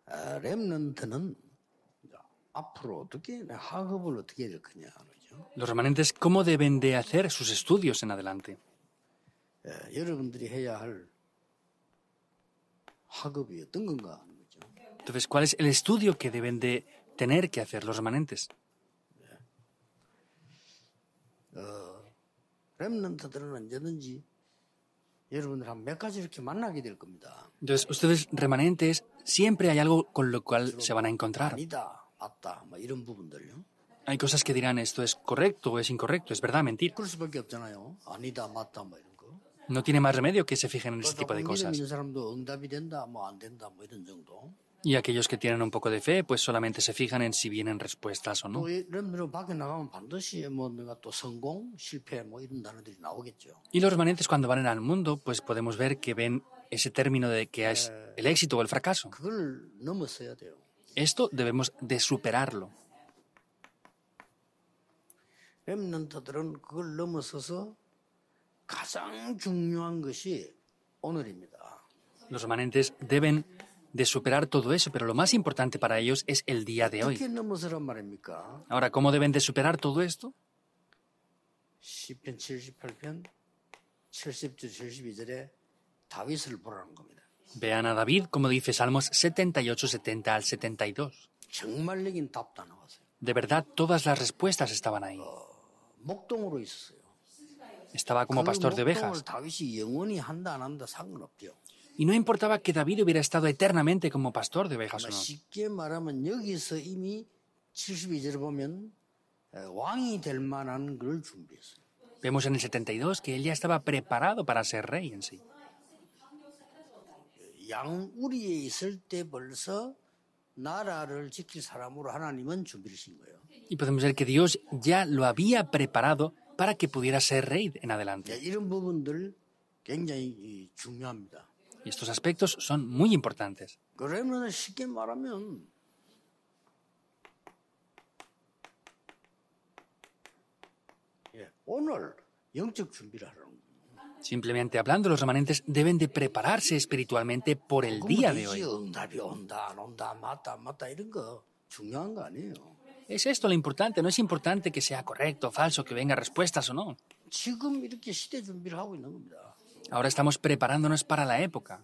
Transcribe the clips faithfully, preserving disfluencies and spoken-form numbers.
아, 렘넌트는 앞으로 어떻게 학업을 어떻게 해야 될 거냐 그러죠. Los remanentes, ¿cómo deben de hacer sus estudios en adelante? 예, 여러분들이 해야 할 학업이 어떤 건가 하는 거죠. Entonces, ¿cuál es el estudio que deben de tener que hacer los remanentes? 어, 렘넌트들은 언제든지 여러분들 한 몇 가지 이렇게 만나게 될 겁니다. Entonces, ustedes remanentes, siempre hay algo con lo cual se van a encontrar. 아니다, 맞다, 뭐 이런 부분들요. Hay cosas que dirán esto es correcto o es incorrecto, es verdad, mentir. 그럴 수밖에 없잖아요. 아니다, 맞다, 뭐 이런 거. No tiene más remedio que se fijen en ese tipo de 믿음 cosas. 있는 사람도 응답이 된다, 뭐 안 된다, 뭐 이런 정도. Y aquellos que tienen un poco de fe, pues solamente se fijan en si vienen respuestas o no. 또 렘넌트로 밖에 나가면 반드시 뭐 내가 또 성공, 실패, 뭐 이런 단어들이 나오겠죠. Y los remanentes cuando van al mundo, pues podemos ver que ven ese término de que es el éxito o el fracaso. 그걸 넘어서야 돼요. Esto debemos de superarlo. 렘넌트들은 그걸 넘어서서 가장 중요한 것이 오늘입니다. Los remanentes deben de superar todo eso, pero lo más importante para ellos es el día de 어떻게 hoy. 넘어서란 말입니까? Ahora, ¿cómo deben de superar todo esto? 시편 칠십팔 편 칠십 절 칠십이 절에 다윗을 보라는 겁니다. Vean a David, como dice Salmos setenta y ocho, setenta al setenta y dos. 정말적인 답도 나왔어요. De verdad, todas las respuestas estaban ahí. 목동으로 있었어요. Estaba como pastor de 그 ovejas. 목동을 다윗이 영원히 한다 안 한다 상관없죠. Y no importaba que David hubiera estado eternamente como pastor de ovejas o no. 쉽게 말하면 여기서 이미 칠십이 절을 보면 왕이 될 만한 걸 준비했어요. Vemos en el setenta y dos que él ya estaba preparado para ser rey en sí. 양우리에 있을 때 벌써 나라를 지킬 사람으로 하나님은 준비를 하신 거예요. Y podemos ver que Dios ya lo había preparado para que pudiera ser rey en 네, adelante. 이런 부분들 굉장히 중요합니다. Y estos aspectos son muy importantes. 그러면 쉽게 말하면 예, 오늘 영적 준비를 하라는 거예요. Simplemente hablando, los remanentes deben de prepararse espiritualmente por el día de hoy. 응답이 온다 안 온다 맞다 안 맞다 이런 거 중요한 거 아니에요. ¿Es esto lo importante? No es importante que sea correcto o falso, que venga respuestas o no. 지금 이렇게 시대 준비를 하고 있는 겁니다. Ahora estamos preparándonos para la época.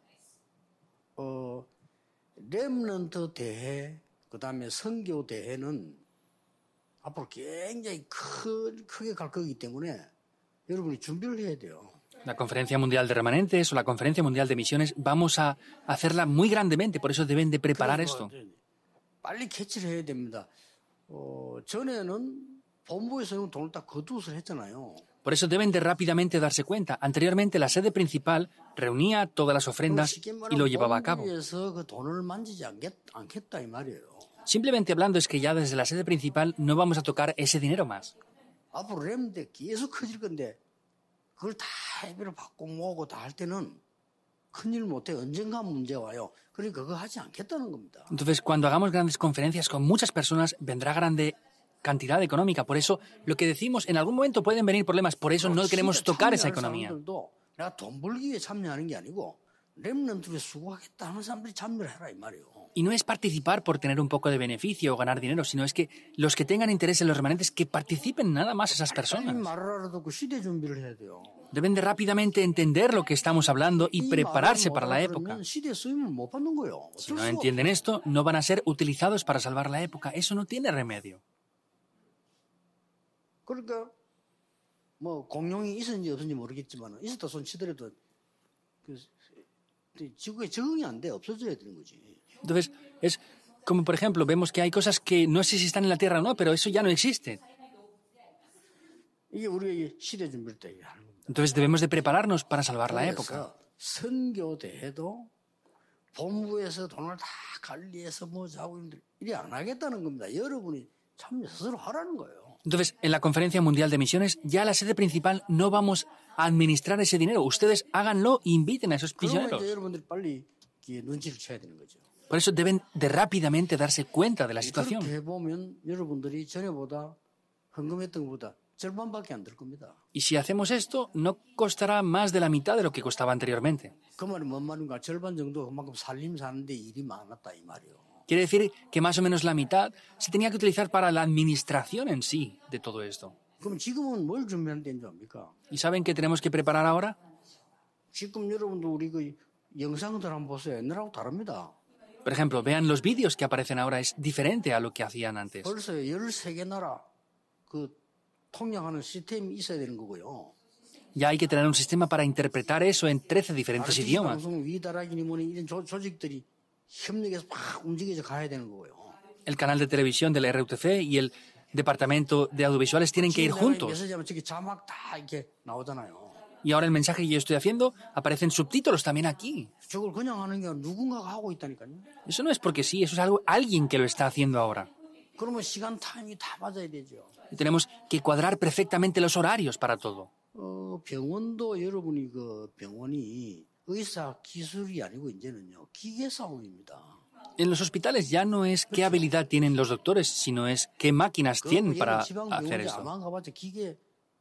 어, 렘넌트 대회, 그 다음에 선교 대회는 앞으로 굉장히 크, 크게 갈 거기 때문에 여러분이 준비를 해야 돼요. La Conferencia Mundial de Remanentes o la Conferencia Mundial de Misiones vamos a hacerla muy grandemente, por eso deben de preparar esto. 빨리 캐치를 해야 됩니다. 어, 전에는 본부에서는 돈을 다 거두어서 했잖아요. Por eso deben de rápidamente darse cuenta. Anteriormente la sede principal reunía todas las ofrendas y lo llevaba a cabo. 본부에서 그 돈을 만지지 않겠, 않겠다 이 말이에요. Simplemente hablando es que ya desde la sede principal no vamos a tocar ese dinero más. 앞으로 렘대 계속 커질 건데 그걸 다 해배를 받고 모으고 다 할 때는 큰일 못해. 언젠가 문제 와요. 그러니까 그거 하지 않겠다는 겁니다. Entonces, cuando hagamos grandes conferencias con muchas personas, vendrá grande cantidad económica. Por eso, lo que decimos, en algún momento pueden venir problemas. Por eso no queremos tocar esa economía. 내가 돈 벌기 위해 참여하는 게 아니고 렘넌트에 수고하겠다 하는 사람들이 참여를 해라 이 말이에요. Y no es participar por tener un poco de beneficio o ganar dinero, sino es que los que tengan interés en los remanentes, que participen nada más esas personas. Deben de rápidamente entender lo que estamos hablando y prepararse para la época. Si no entienden esto, no van a ser utilizados para salvar la época. Eso no tiene remedio. 그러니까 뭐 공룡이 있었는지 없었는지 모르겠지만 있었다 손 치더라도 그 지구에 적응이 안 돼. 없어져야 되는 거지. Entonces, es como, por ejemplo, vemos que hay cosas que no sé si están en la Tierra o no, pero eso ya no existe. Entonces debemos de prepararnos para salvar la época. 선교대회도 본부에서 돈을 다 관리해서 뭐 자고 이래 안 하겠다는 겁니다. 여러분이 참 스스로 하라는 거예요. Entonces, en la Conferencia Mundial de Misiones, ya la sede principal no vamos a administrar ese dinero. Ustedes háganlo e inviten a esos misioneros. Por eso deben de rápidamente darse cuenta de la situación. 절반밖에 안 들 겁니다. Y si hacemos esto, no costará más de la mitad de lo que costaba anteriormente. 그 말이 뭔 말인가? 절반 정도 그만큼 살림 사는데 일이 많았다 이 말이요. Quiere decir que más o menos la mitad se tenía que utilizar para la administración en sí de todo esto. 그럼 지금은 뭘 준비하는 데인 줄 압니까? ¿Y saben qué tenemos que preparar ahora? 지금 여러분도 우리 그 영상들 한번 보세요. 옛날하고 다릅니다. Por ejemplo, vean los vídeos que aparecen ahora, es diferente a lo que hacían antes. 벌써 열세 개 나라 그 통역하는 시스템이 있어야 되는 거고요. Ya hay que tener un sistema para interpretar eso en trece diferentes idiomas. 방송 위다락이니 뭐니 이런 조, 조직들이 협력해서 막 움직여서 가야 되는 거고요. El canal de televisión del R U T C y el departamento de audiovisuales tienen que ir juntos. 메시지하면 저기 자막 다 이렇게 나오잖아요. Y ahora el mensaje que yo estoy haciendo, aparecen subtítulos también aquí. 저걸 그냥 하는 게 누군가가 하고 있다니까요. Eso no es porque sí, eso es algo alguien que lo está haciendo ahora. 그러면 시간 타임이 다 맞아야 되죠. Y tenemos que cuadrar perfectamente los horarios para todo. 어, 병원도 여러분이 그 병원이 의사 기술이 아니고 이제는요 기계 싸움입니다. En los hospitales ya no es qué habilidad tienen los doctores, sino es qué máquinas tienen para hacer esto. 아마 가봤자 기계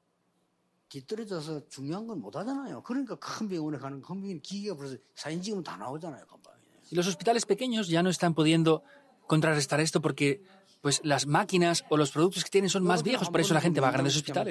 뒤떨어져서 중요한 건 못 하잖아요. 그러니까 큰 병원에 가는 큰 병원 기계가 벌써 사진 찍으면 다 나오잖아요. Y los hospitales pequeños ya no están pudiendo contrarrestar esto porque pues las máquinas o los productos que tienen son más viejos, por eso la gente va a grandes hospitales.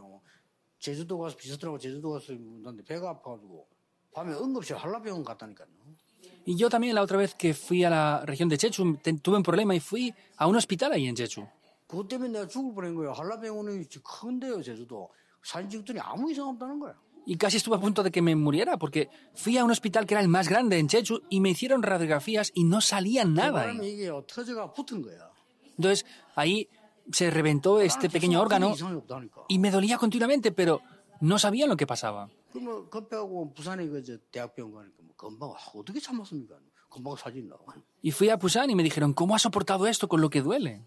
제주도 가서 비슷하고 제주도 가서 배가 아파가지고 밤에 응급실 한라병원 갔다니까요. Y yo también la otra vez que fui a la región de Jechu tuve un problema y fui a un hospital ahí en Jechu. 그것 때문에 내가 죽을 뻔한 거예요. 한라병원이 큰데요, 제주도. 사진 찍더니 아무 이상 없다는 거야. Y casi estuve a punto de que me muriera porque fui a un hospital que era el más grande en Jechu y me hicieron radiografías y no salía nada ahí. 이게 터져가 붙은 거야. Entonces ahí se reventó este pequeño órgano y me dolía continuamente, pero no sabían lo que pasaba. 그러면 급하고 부산에 그 대학병원 가니까 뭐 금방 어떻게 참았습니까? 금방 사진 나와. Y fui a Busan y me dijeron, ¿cómo has soportado esto con lo que duele?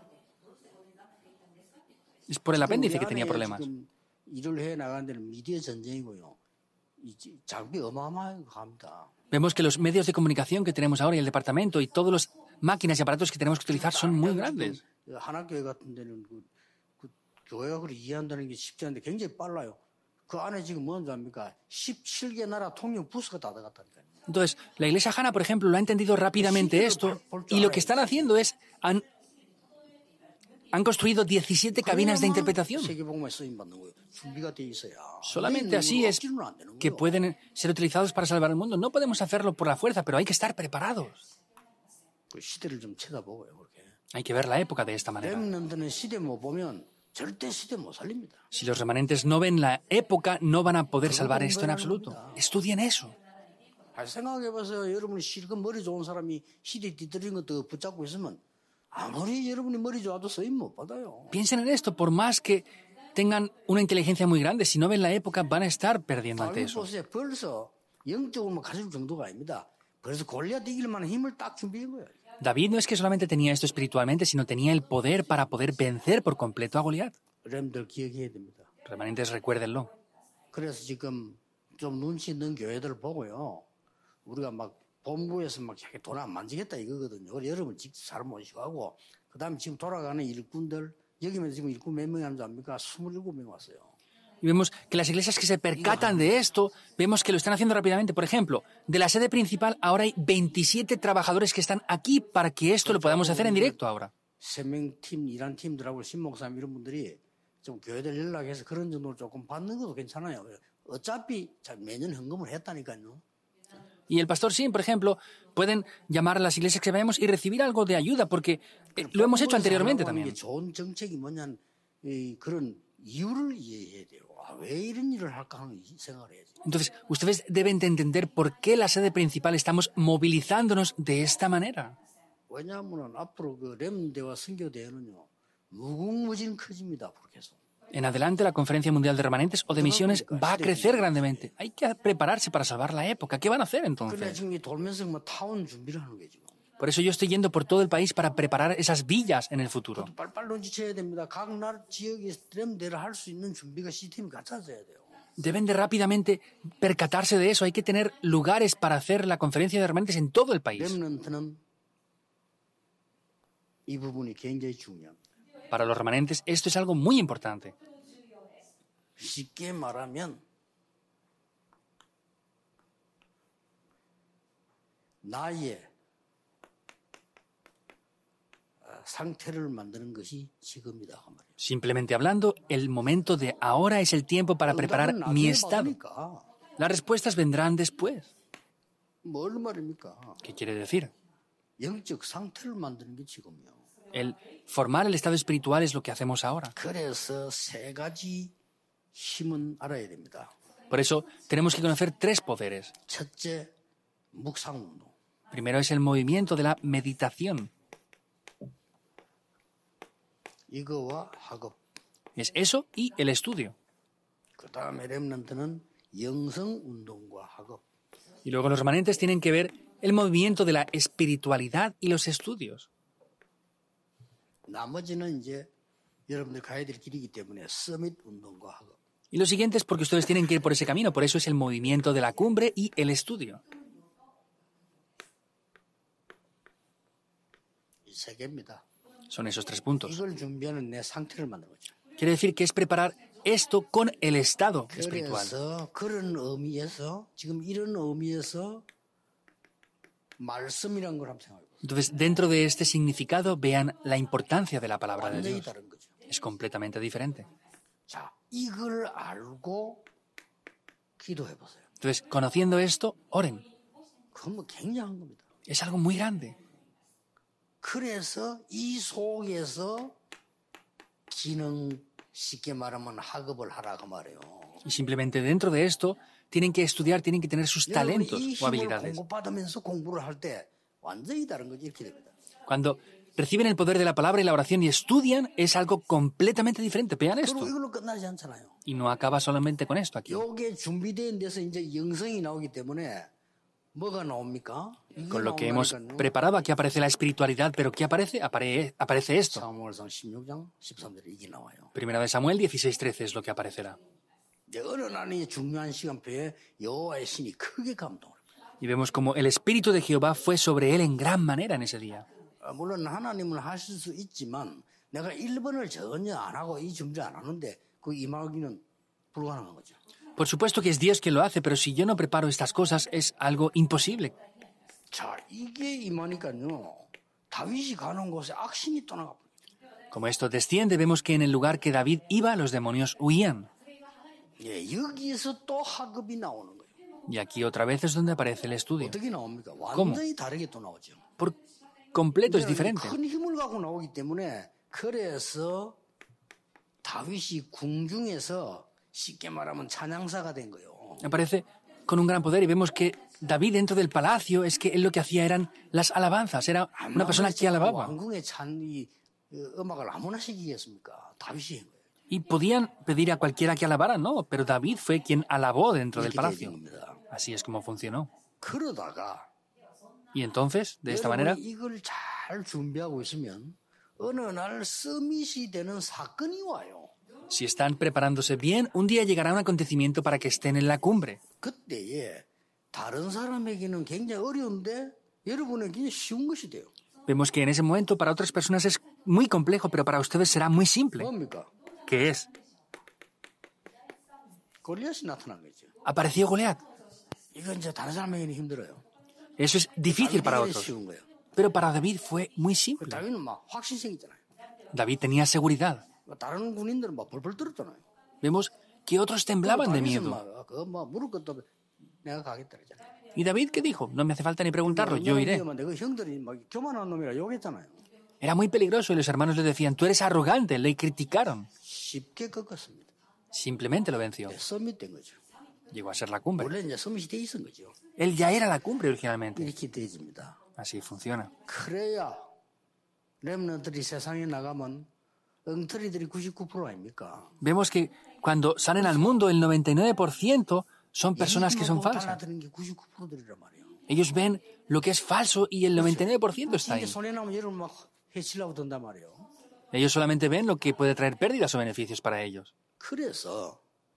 Es por el apéndice que tenía problemas. 일을 해 나가는 데는 미디어 전쟁이고요. 이 장비 어마어마하게 갑니다. Vemos que los medios de comunicación que tenemos ahora y el departamento y todas las máquinas y aparatos que tenemos que utilizar son muy grandes. 하나교회 같은 데는 그, 그 교회가 그걸 이해한다는 게 쉽지 않은데 굉장히 빨라요. 그 안에 지금 뭔지 압니까? 십칠 개 나라 통역 부스가 다 들어갔다니까요. Entonces, la Iglesia Hana, por ejemplo, lo ha entendido rápidamente esto y lo que están haciendo es han, han construido diecisiete cabinas de interpretación. Solamente así es que pueden ser utilizados para salvar el mundo. No podemos hacerlo por la fuerza, pero hay que estar preparados. Hay que ver la época de esta manera. Si los remanentes no ven la época, no van a poder salvar esto en absoluto. Estudien eso. Piensen en esto, por más que tengan una inteligencia muy grande, si no ven la época, van a estar perdiendo ante eso. David no es que solamente tenía esto espiritualmente, sino tenía el poder para poder vencer por completo a Goliat. Remanentes, recuérdenlo. 우리가 막 본부에서 막 돈 안 만지겠다 이거거든요. 여러분 직접 잘 모시고 하고 그다음에 지금 돌아가는 일꾼들 여기면 지금 일꾼 몇 명이 하는지 압니까? 스물일곱 명 왔어요. Y vemos que las iglesias que se percatan de esto, vemos que lo están haciendo rápidamente. Por ejemplo, de la sede principal ahora hay veintisiete trabajadores que están aquí para que esto lo podamos hacer en directo ahora. 세명팀 일한 팀들하고 신목사님 이런 분들이 좀 교회들 연락해서 그런 정도로 조금 받는 것도 괜찮아요. 어차피 매년 헌금을 했다니까요. Y el pastor Sim, por ejemplo, pueden llamar a las iglesias que vayamos y recibir algo de ayuda, porque eh, lo hemos hecho anteriormente también. Entonces, ustedes deben de entender por qué la sede principal estamos movilizándonos de esta manera. En adelante, la Conferencia Mundial de Remanentes o de Misiones va a crecer grandemente. Hay que prepararse para salvar la época. ¿Qué van a hacer entonces? Por eso yo estoy yendo por todo el país para preparar esas villas en el futuro. Deben de rápidamente percatarse de eso. Hay que tener lugares para hacer la Conferencia de Remanentes en todo el país. Para los remanentes esto es algo muy importante. 쉽게 말하면 나의 상태를 만드는 것이 지금이다 그 말이에요. Simplemente hablando, el momento de ahora es el tiempo para preparar mi estado. Las respuestas vendrán después. 뭘 말입니까? ¿Qué quiere decir? 영적 상태를 만드는 게 지금이요. El formar el estado espiritual es lo que hacemos ahora. 그래서 세 가지 힘은 알아야 됩니다. Por eso tenemos que conocer tres poderes. 첫째, 묵상 운동. Primero es el movimiento de la meditación. 이거와 학업. Es eso y el estudio. 그 다음에 렘넌트는 영성 운동과 학업. Y luego los remanentes tienen que ver el movimiento de la espiritualidad y los estudios. 나머지는 이제 여러분들 가야 될 길이기 때문에 서밋 운동과 학업. Y lo siguiente es porque ustedes tienen que ir por ese camino, por eso es el movimiento de la cumbre y el estudio. 이 세 개입니다. Son esos tres puntos. 이걸 준비하는 내 상태를 만드는 거죠. Quiere decir que es preparar esto con el estado espiritual. 그래서 그런 의미에서 지금 이런 의미에서 말씀이란 걸 한번 생각해 보세요. Entonces, dentro de este significado, vean la importancia de la palabra de 완전히 Dios. 다른 거죠. Es completamente diferente. 자, 이걸 알고 기도해 보세요. Entonces, conociendo esto, oren. 그건 굉장한 겁니다. Es algo muy grande. 그래서 이 속에서 기능 쉽게 말하면 학업을 하라 그 말이에요. Y simplemente dentro de esto, tienen que estudiar, tienen que tener sus 여러분이 talentos 이 o 힘을 habilidades. 공급받으면서 공부를 할 때 완전히 다른 거지 이렇게 됩니다. Cuando reciben el poder de la palabra y la oración y estudian, es algo completamente diferente. Vean 그리고 esto. 이걸로 끝나지 않잖아요. Y no acaba solamente con esto aquí. 요게 준비된 데서 이제 영성이 나오기 때문에 뭐가 나옵니까? 이게 Con lo que hemos 나온다니까요. preparado, aquí aparece la espiritualidad, pero ¿qué aparece? Apare- aparece esto. 사무엘상 십육 장 십삼 절에 이게 나와요. Primera de Samuel dieciséis trece es lo que aparecerá. 이제 어느 날이 중요한 시간표에 여호와의 신이 크게 감동을. Y vemos como el Espíritu de Jehová fue sobre él en gran manera en ese día. 아, 물론 하나님은 하실 수 있지만 내가 일 번을 전혀 안 하고 이 준비 안 하는데 그 임하기는 불가능한 거죠. Por supuesto que es Dios quien lo hace, pero si yo no preparo estas cosas es algo imposible. 자, 이게 임하니까요. 다윗이 가는 곳에 악신이 떠나가. Como esto desciende, vemos que en el lugar que David iba, los demonios huían. 예, 여기에서 또 학업이 나오는 거예요. Y aquí otra vez es donde aparece el estudio. 어떻게 나옵니까? 완전히 다르게 또 나오죠. Por completo es diferente. 큰 힘을 갖고 나오기 때문에 그래서 다윗이 궁중에서 쉽게 말하면 찬양사가 된 거예요. Aparece con un gran poder y vemos que David dentro del palacio es que él lo que hacía eran las alabanzas, era una persona que alababa. 왕궁의 찬이 음악을 아무나 시키겠습니까? 다윗이 한 거예요. Y podían pedir a cualquiera que alabara, no, pero David fue quien alabó dentro del 이렇게 palacio. 되는 겁니다. Así es como funcionó. 그러다가 Y entonces, de esta manera, 여러분이 이걸 잘 준비하고 있으면 어느 날 서밋이 되는 사건이 와요. si están preparándose bien, un día llegará un acontecimiento para que estén en la cumbre. 그때에 다른 사람에게는 굉장히 어려운데 여러분에게는 쉬운 것이 돼요. Vemos que en ese momento para otras personas es muy complejo, pero para ustedes será muy simple. 뭡니까? ¿Qué es? 골리앗이 나타난 거죠. Apareció Goliat. 이건 이제 다른 사람에게는 힘들어요. Eso es difícil para 다윗에게는 otros. 쉬운 거예요. Pero para David fue muy 그 simple. 다윗은 막 확신생이잖아요. David tenía seguridad. 다른 군인들은 막 벌벌 떨었잖아요. Vemos que otros temblaban de 다윗은 miedo. 막 그거 뭐 물을 것도 없이 내가 가겠다 그러잖아요. ¿Y David qué dijo? No me hace falta ni preguntarlo, yo iré. 그 형들이 막 교만한 놈이라 욕했잖아요. Era muy peligroso y los hermanos le decían, tú eres arrogante, le criticaron. 쉽게 꺾었습니다. Simplemente lo venció. 서밋 된 거죠. Llegó a ser la cumbre. 원래 이제 서밋이 돼 있은 거죠. Él ya era la cumbre originalmente. 이렇게 되집니다. Así funciona. 그래야 렘넌트들이 세상에 나가면 엉터리들이 구십구 퍼센트 아닙니까? Vemos que cuando salen al mundo el noventa y nueve por ciento son personas que son falsas. 달라드는 게 구십구 퍼센트들이란 말이에요. Ellos ven lo que es falso y el noventa y nueve por ciento está 이게 ahí. 손해 나면 여러분 막 해치려고 든단 말이에요. Ellos solamente ven lo que puede traer pérdidas o beneficios para ellos. 그래서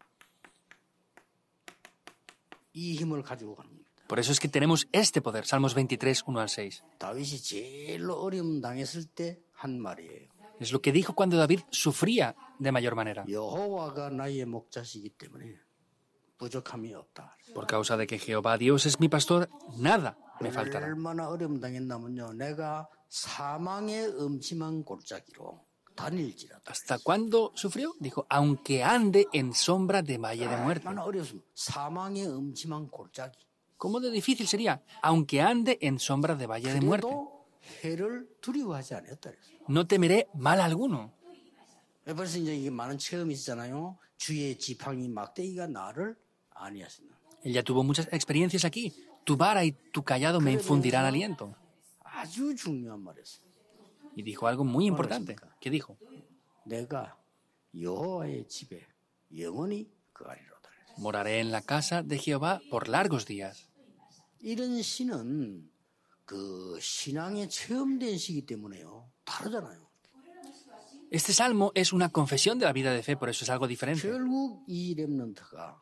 이 힘을 가지고 가는 겁니다. Por eso es que tenemos este poder. Salmos veintitrés, uno al seis. 다윗이 제일 어려움 당했을 때 한 말이에요. Es lo que dijo cuando David sufría de mayor manera, 여호와가 나의 목자시기 때문에 부족함이 없다. por causa de que Jehová Dios es mi pastor, nada me faltará. 얼마나 어려움 당했냐면요. 내가 사망의 음침한 골짜기로 다닐지라도. ¿Hasta cuándo sufrió? Dijo, aunque ande en sombra de valle de muerte. 얼마나 어려웠습니다. 사망의 음침한 골짜기. ¿Cómo de difícil sería? Aunque ande en sombra de valle de muerte. 그래도 해를 두려워하지 않았다 그랬어요. No temeré mal alguno. 벌써 이제 이게 많은 체험이 있잖아요. 주의 지팡이 막대기가 나를 안위하신다. Él ya tuvo muchas experiencias aquí. Tu vara y tu callado me infundirán aliento. 아주 중요한 말이었어요. Y dijo algo muy importante. ¿Qué dijo? 내가 여호와의 집에 영원히 거하리로다. Moraré en la casa de Jehová por largos días. 이런 시는 그 신앙에 체험된 시기 때문에요. 다르잖아요. Este salmo es una confesión de la vida de fe, por eso es algo diferente. 결국 이 렘넌트가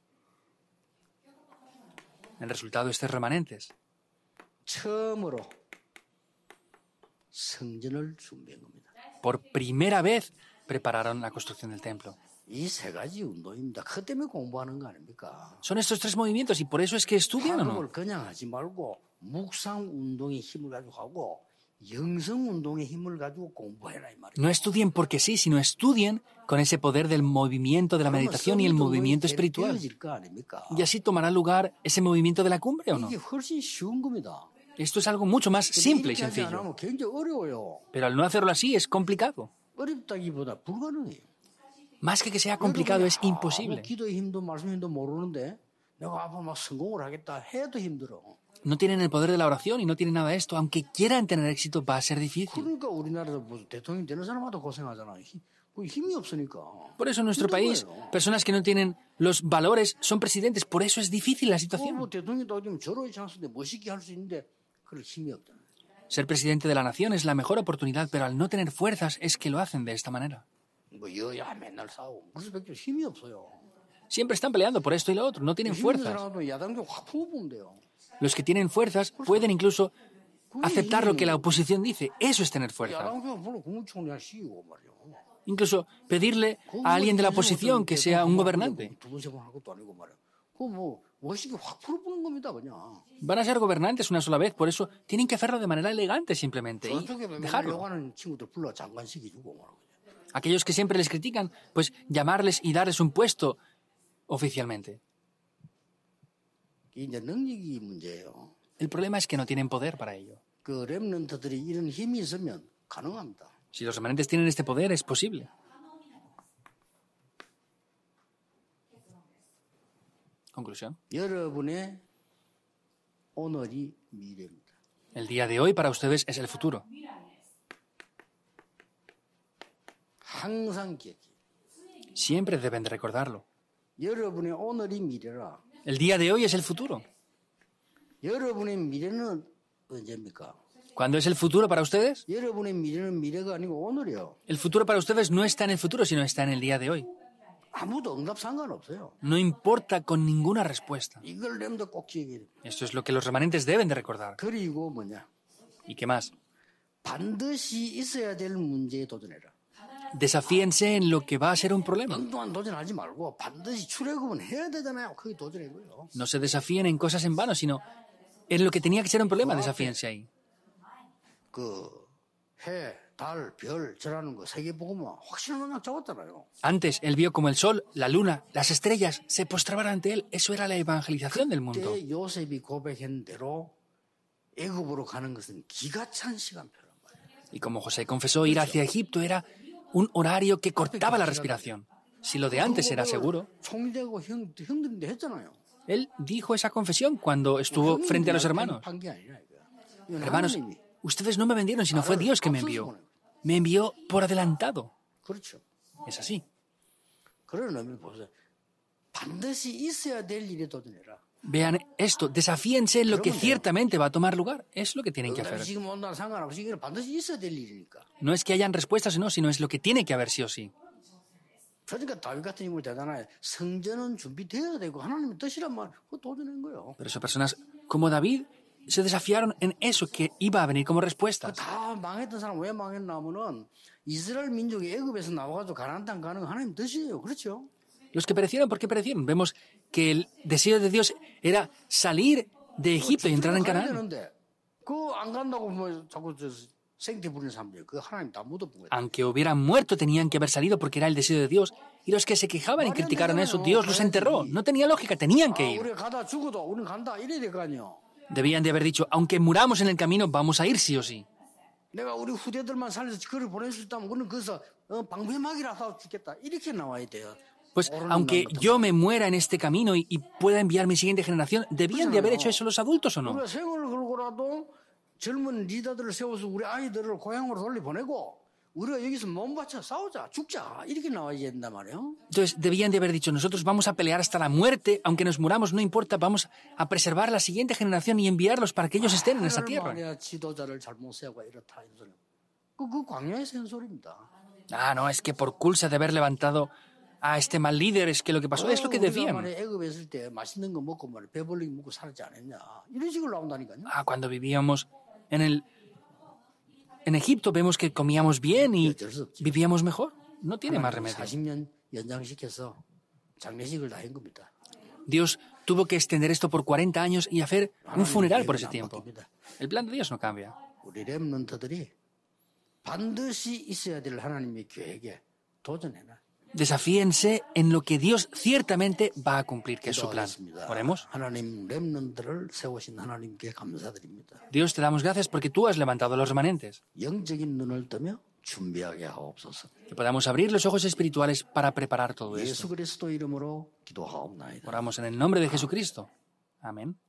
El resultado de estos remanentes 처음으로 성전을 준비한 겁니다. por primera vez prepararon la construcción del templo. 이 세 가지 운동입니다. 그 때문에 공부하는 거 아닙니까? Son estos tres movimientos y por eso es que estudian o no. 학업을 그냥 하지 말고 묵상 운동의 힘을 가지고 하고 영성 운동의 힘을 가지고 공부해라 이 말이에요. No estudien porque sí, sino estudien con ese poder del movimiento de la meditación y el movimiento espiritual. 되어질 거 아닙니까? Y así tomará lugar ese movimiento de la cumbre o no. 이게 훨씬 쉬운 겁니다. Esto es algo mucho más simple y 이렇게 하지 sencillo. 않으면 굉장히 어려워요. Pero al no hacerlo así es complicado. 어렵다기보다 불가능해요. Más que que sea complicado, es 아무 imposible. 기도의 힘도 말씀의 힘도 모르는데 내가 앞으로 막 성공을 하겠다 해도 힘들어. No tienen el poder de la oración y no tienen nada de esto. Aunque quieran tener éxito, va a ser difícil. 그러니까 우리나라도 뭐 대통령 되는 사람마다 고생하잖아. 힘, 그 힘이 없으니까. Por eso en nuestro país, personas que no tienen los valores son presidentes. Por eso es difícil la 뭐 situación. 대통령이 나오면 저러의 찬스인데 멋있게 할 수 있는데 그럴 힘이 없잖아. Ser presidente de la nación es la mejor oportunidad, pero al no tener fuerzas es que lo hacen de esta manera. 뭐 여야 맨날 싸우고 그래서 밖에 힘이 없어요. Siempre están peleando por esto y lo otro, no tienen 힘 있는 fuerzas. 사람도 야당도 확 풀어보면 돼요. Los que tienen fuerzas pueden incluso aceptar lo que la oposición dice. Eso es tener fuerza. 야당도 물론 국무총리가 시고 말이요. Incluso pedirle a alguien de la oposición que sea un gobernante. 두번 세 번 할 것도 아니고 말이야. 그뭐 멋있게 확 풀어보는 겁니다 그냥. Van a ser gobernantes una sola vez, por eso tienen que hacerlo de manera elegante simplemente y 저쪽에 맨날 dejarlo. 욕하는 친구들 불러 장관 시켜주고 말하고. Aquellos que siempre les critican, pues llamarles y darles un puesto oficialmente. 이게 이제 능력이 문제예요. El problema es que no tienen poder para ello. 그 렘넌트들이 이런 힘이 있으면 가능합니다. Si los remanentes tienen este poder, es posible. Conclusión. 여러분의 오늘이 미래입니다. El día de hoy para ustedes es el futuro. 항상 기억해. Siempre deben de recordarlo. 여러분의 오늘이 미래라. El día de hoy es el futuro. 여러분의 미래는 언제입니까? ¿Cuándo es el futuro para ustedes? 여러분의 미래는 미래가 아니고 오늘이요. El futuro para ustedes no está en el futuro, sino está en el día de hoy. 아무도 응답 상관없어요. No importa con ninguna respuesta. 이걸 렘도 꼭 기억해야 돼. Esto es lo que los remanentes deben de recordar. 그리고 뭐냐? ¿Y qué más? 반드시 있어야 될 문제에 도전해라. Desafíense en lo que va a ser un problema. 엉뚱한 도전하지 말고 반드시 출애굽은 해야 되잖아요. 그게 도전이고요. No se desafíen en cosas en vano, sino en lo que tenía que ser un problema, desafíense ahí. 그 해, 달, 별, 저라는 거 세계 보고만 확실한 언약 잡았잖아요. Antes, él vio como el sol, la luna, las estrellas se postraban ante él. Eso era la evangelización del mundo. 그때 요셉이 고백한 대로 애굽으로 가는 것은 기가 찬 시간표란 말이에요. Y como José confesó, ir hacia Egipto era un horario que cortaba la respiración. Si lo de antes era seguro, 총리되고 형, 형들인데 했잖아요. él dijo esa confesión cuando estuvo frente a los hermanos. 판게 아니라 이거야. 이건 Hermanos, 하나님이. ustedes no me vendieron, sino fue Dios que me envió. Me envió por adelantado. 그렇죠. Es así. 그런 의미를 보세요. 반드시 있어야 될 일에 도전해라. Vean esto, desafíense en lo que ciertamente va a tomar lugar. Es lo que tienen que hacer. 지금 온다는 상관없이 이건 반드시 있어야 될 일이니까. No es que hayan respuestas o no, sino es lo que tiene que haber sí o sí. 그러니까 다윗 같은 인물 대단해. 성전은 준비되어야 되고 하나님의 뜻이란 말, 그거 도전한 거예요. Por eso personas como David se desafiaron en eso que iba a venir como respuesta. 다 망했던 사람 왜 망했냐면은 이스라엘 민족이 애굽에서 나와가지고 가나안 땅 가는 거 하나님 뜻이에요. 그렇죠? Los que perecieron, ¿por qué perecieron? Vemos que el deseo de Dios era salir de Egipto y entrar en Canaán. 되는데 그안 간다고 뭐 자꾸 저 생태 부리는 사람들 그 하나님 다 묻어본 거예요. Aunque hubieran muerto, tenían que haber salido porque era el deseo de Dios. Y los que se quejaban y criticaron eso, Dios los enterró. No tenía lógica, tenían que 아, ir. 우리 가다 죽어도 우리는 간다 이래야 될 거 아니에요. Debían de haber dicho, aunque muramos en el camino, vamos a ir sí o sí. 내가 우리 후대들만 살려서 그를 보낼 수 있다면 우리는 거기서 어, 방패막이라도 죽겠다 이렇게 나와야 돼요. Pues aunque yo me muera en este camino y, y pueda enviar mi siguiente generación, ¿debían de haber hecho eso los adultos o no? 우리가 생을 걸고라도 젊은 리더들을 세워서 우리 아이들을 고향으로 돌려보내고 우리가 여기서 몸 바쳐 싸우자 죽자 이렇게 나와야 된단 말이에요. Entonces debían de haber dicho, nosotros vamos a pelear hasta la muerte, aunque nos muramos, no importa, vamos a preservar la siguiente generación y enviarlos para que ellos estén en esa tierra. 말이야 지도자를 잘못 세우고 이렇다 이런 소리. 그, 그 광야에서 한 소리입니다. Ah, no, es que por culpa de haber levantado a este mal líder, es que lo que pasó es lo que 우리가 decían. 말이야 애굽에 있을 때 맛있는 거 먹고 말이야 배불리 먹고 살지 않았냐 이런 식으로 나온다니까요. Ah, cuando vivíamos en el en Egipto vemos que comíamos bien y vivíamos mejor. No tiene más remedio. 사십 년 연장시켜서 장례식을 다 한 겁니다. Dios tuvo que extender esto por cuarenta años y hacer un funeral por ese tiempo. El plan de Dios no cambia. 우리 렘넌트들이 반드시 있어야 될 하나님의 계획에 도전해라. Desafíense en lo que Dios ciertamente va a cumplir, que es su plan. Oremos. 하나님 렘넌트를 세우신 하나님께 감사드립니다. Dios, te damos gracias porque tú has levantado a los remanentes. 영적인 눈을 뜨며 준비하게 하옵소서. Que podamos abrir los ojos espirituales para preparar todo 예수 esto. 그리스도 이름으로 기도하옵나이다. Oramos en el nombre de Jesucristo. Amén.